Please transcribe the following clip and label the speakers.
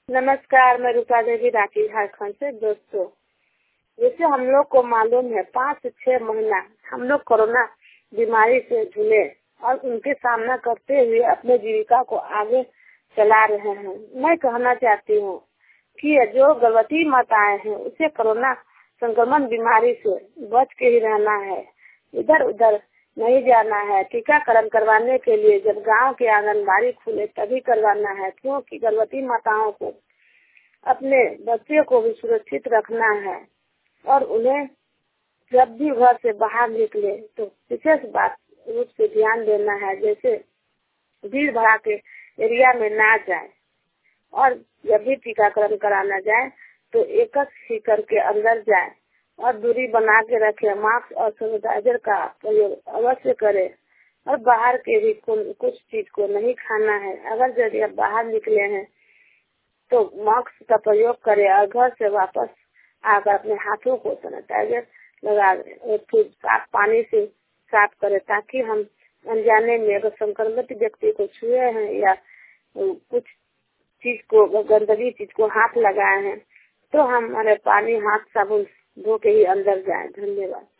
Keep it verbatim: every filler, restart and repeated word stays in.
Speaker 1: नमस्कार, मैं रूपा देवी राठी झारखंड से। दोस्तों, जैसे हम लोग को मालूम है पाँच से छह महीना हम लोग कोरोना बीमारी से झूले और उनके सामना करते हुए अपने जीविका को आगे चला रहे हैं। मैं कहना चाहती हूँ कि जो गर्भवती माताएं हैं उसे कोरोना संक्रमण बीमारी से बच के ही रहना है, इधर उधर नहीं जाना है। टीकाकरण करवाने के लिए जब गांव के आंगनबाड़ी खुले तभी करवाना है, क्योंकि गर्भवती माताओं को अपने बच्चे को भी सुरक्षित रखना है और उन्हें जब भी घर से बाहर निकले तो विशेष बात रूप से ध्यान देना है, जैसे भीड़ भाड़ के एरिया में ना जाए और जब भी टीकाकरण कराना जाए तो एक ही करके अंदर जाए और दूरी बना के रखे। मास्क और सैनिटाइजर का प्रयोग अवश्य करें और बाहर के भी कुछ चीज को नहीं खाना है। अगर यदि आप बाहर निकले हैं तो मास्क का प्रयोग करें और घर से वापस आकर अपने हाथों को सैनिटाइजर लगा दें और फिर साफ पानी से साफ करें, ताकि हम अनजाने में अगर संक्रमित व्यक्ति को छुए हैं या कुछ चीज को गंदगी चीज को हाथ लगाए हैं तो हमारे पानी हाथ साबुन धो के ही अंदर जाए। धन्यवाद।